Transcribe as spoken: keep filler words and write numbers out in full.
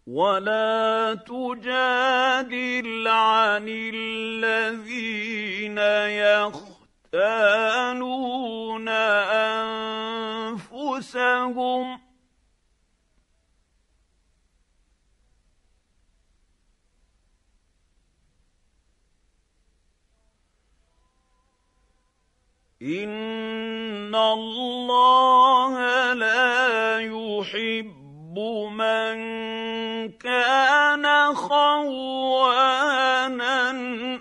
ولا تجادل عن الذين يختانون أنفسهم إن الله لا يحب من كان خوانا